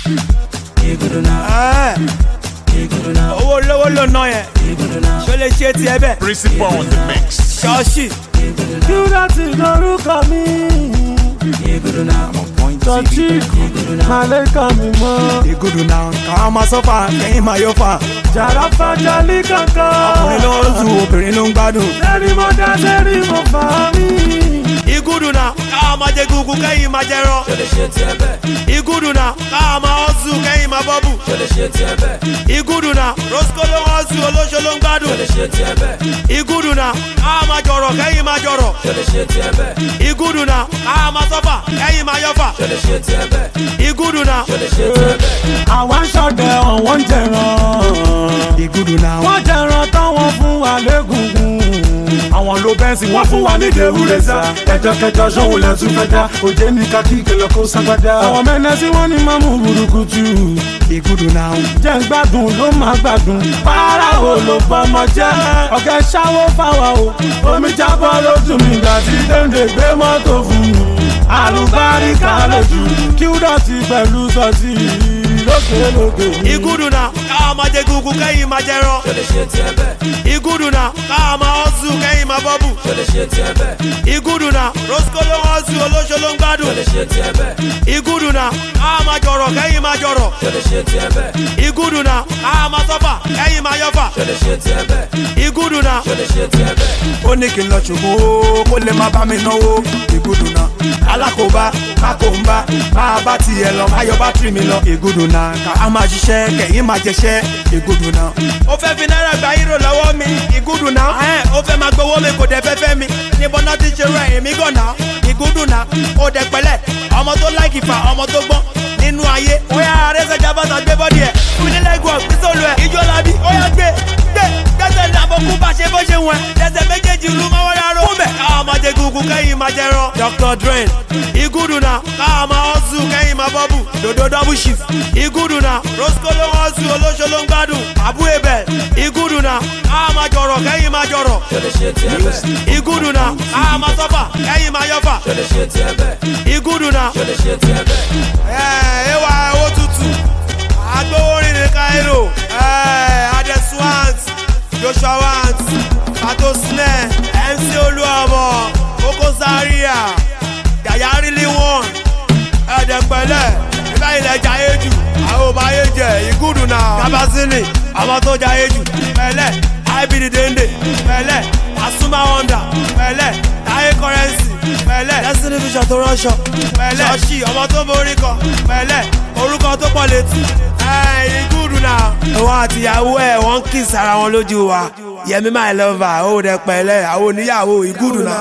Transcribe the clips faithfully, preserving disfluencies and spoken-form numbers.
Igudu now. Igudu now. Owó lówó ló ná yẹn. Igudu now. Ṣó lè ṣe tiẹ̀ bẹ́ẹ̀? Principal on the mix. Ṣọ́ọ̀ṣì. Qdotty lorúkọ mi. Igudu now. Tọ́jú Màlẹ́kà mi mọ́. Igudu now. Káwọn máa sọ́fà kẹ́yìn máa yọ fà. Jàrá fàjálì kankan. Ọkùnrin ló ń tu obìnrin ló ń gbádùn. Lẹ́rìí mo dá lẹ́rìí mo fà mí. Igudu now. Káwọn máa jẹ gúgú kẹ́yìn máa jẹ rán. Ṣó lè ṣe tiẹ̀ bẹ́ẹ̀? Igudu now. Káwọn máa hustle kẹ́yìn máa bọ́bù. Ṣó lè ṣe tiẹ̀ bẹ́ẹ̀? Igudu now. Rosco ló ń hustle olóṣó ló ń gbádùn. Ṣó lè ṣe tiẹ̀ bẹ́ẹ̀? Igudu now. Káwọn máa jọ̀rọ̀ kẹ́yìn máa jọ̀rọ̀. Ṣó lè ṣe tiẹ̀ bẹ́ẹ̀? Igudu now. Káwọn máa sọ́fà kẹ́yìn máa yọ̀fà. Ṣó lè ṣe tiẹ̀ bẹ́ẹ̀? Igudu now. Ṣó lè ṣe tiẹ̀ bẹ́ẹ̀? Àwa ń ṣọdẹ ọ̀wọ́n ń jẹran. Igudu now. Wọ́n jẹran táwọn fún wa légungun. Àwọn ló bẹ́ǹsì wọ́n fún wa ní dèrúrẹ́sà. Ẹjọ́ kẹjọ ṣóhun lẹ tún fẹ́ dá. Òjé ní kakí kẹlẹ kó ságbádá. Àwọn mẹ́nẹ́sì wọ́n ní máa mú burúkutu. Igudu now. Jẹ́ ń gbádùn ló máa gbádùn. Para wo ló bọ́mọ jẹ́? Ọ̀gá ṣáwó fáwa o. Omi jábọ́ lójú mi gbà tí Dèndé gbé mọ́tò fún mi. Àlùbáríkà lójú. Qdotty pẹ̀lú sọ́ọ̀tì lókè lókè. Igudu now. Káwọn máa jẹ gúgú kẹ́yìn máa jẹ rán. Ṣó lè ṣe tiẹ̀ bẹ́ẹ̀? Igudu now. Káwọn máa hustle kẹ́yìn máa bọ́bù. Ṣó lè ṣe tiẹ̀ bẹ́ẹ̀? Igudu now. Rosco ló ń hustle olóṣó ló ń Ṣó gbádùn. lè ṣe tiẹ̀ bẹ́ẹ̀? Igudu now. Káwọn máa jọ̀rọ̀ kẹ́yìn máa jọ̀rọ̀. Ṣó lè ṣe tiẹ̀ bẹ́ẹ̀? Igudu now. Káwọn máa sọ́fà kẹ́yìn máa yọ̀fà. Ṣó lè ṣe tiẹ̀ bẹ́ẹ̀? Igudu now. Ṣó lè ṣe tiẹ̀ bẹ́ẹ̀? Ó ní kí n lọ ṣògo kó lè má bá mi náwó. Igudu now. Alákòóbá kákòóbá máa bá tiẹ̀ lọ máa yọ bátìrì mi lọ. Igudu now. Ká a máa ṣiṣẹ́ kẹ̀yìn máa jẹṣẹ́. Igudu now. Ó fẹ́ fi náírà gba hírò lọ́wọ́ mi. Igudu now. Ó fẹ́ máa gbowó mi kò dẹ̀ fẹ́ fẹ́ mi. Níbo náà ti ṣe rẹ̀ èmi gàn náà. Igudu now. Ó dẹ̀ pẹ̀lẹ́ ọmọ tó láìkì fà ọmọ tó gbọ́n nínú ayé. Ó yá arẹ́sẹ̀ jábọ́sà gbé bọ́dì ẹ̀. Fún ní lẹ́gùn ìsòlù ẹ̀. Ìjọ làbí ó yá gbé gbé gẹ́sẹ̀ làbọ̀kú bá ṣe bó ṣe wọ̀n. Lẹ́sẹ̀ méjèèjì ìlú máa wọ́n rárá. Fún bẹ̀ káwọn máa jẹ gúgú kẹ́yìn máa jẹ rán. Doctor Dren. Igudu now. Káwọn máa hustle kẹ́yìn máa bọ́bù. Dodo double shift. Igudu now. Rosco ló ń hustle olóṣó ló ń gbádùn. Abu Ebel. Igudu now. Káwọn máa jọ̀rọ̀ kẹ́yìn máa jọ̀rọ̀. Ṣó lè ṣe tiẹ̀ bẹ́ẹ̀? Igudu now. Káwọn máa sọ́fà kẹ́yìn máa yọ̀fà. Ṣó lè ṣe tiẹ̀ bẹ́ẹ̀? Igudu now. Ṣó lè ṣe tiẹ̀ bẹ́ẹ̀? Ẹ wá owó tútù. Agbóhórin ní Cairo. Adeswant. Joshua Want. Pato Snare. M C Olúọmọ. Koko Zaria. Yaya really won. Ẹ̀dẹ̀pẹ̀lẹ̀. Ìgbà ilẹ̀ jayé jù. Àwọn ọba ayé jẹ Igudu now. Kábàsínì. Àwọn tó jayé jù. Pẹ̀lẹ́. I B D Dèndé. Pẹ̀lẹ́. Asuma Wonder. Pẹ̀lẹ́. Táyé Currency. Pẹ̀lẹ́. Destiny Vision tó ránṣọ. Pẹ̀lẹ́. Ṣọ́ọ̀ṣì ọmọ tó borí kan. Pẹ̀lẹ́. Orúkọ tó pọ̀ létí. Igudu now. Òun àtìyàwó ẹ̀ wọ́n kiss ara wọn lójú wa. Yẹmi my lover. Ó dẹ̀ pẹ̀lẹ́. Àwọn oníyàwó Igudu now.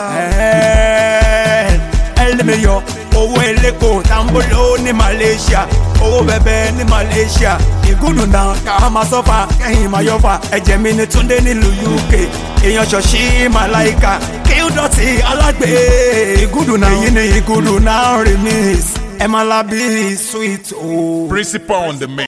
Ẹlẹ́mẹ̀yọ. Owó eléko tambolo ní Malaysia. Owó bẹ̀bẹ̀ ní Malaysia. Igudu now. Ká máa sọ́fà kẹ́yìn máa yọ̀fà. Ẹ̀jẹ̀ mi ni Túndé nílùú U K. Èèyàn ṣọ̀ṣì Màláìka. Qdotty alágbè. Igudu now. Èyí ni Igudu now remix. Ẹ máa lábí sweet o. Principal on the mix.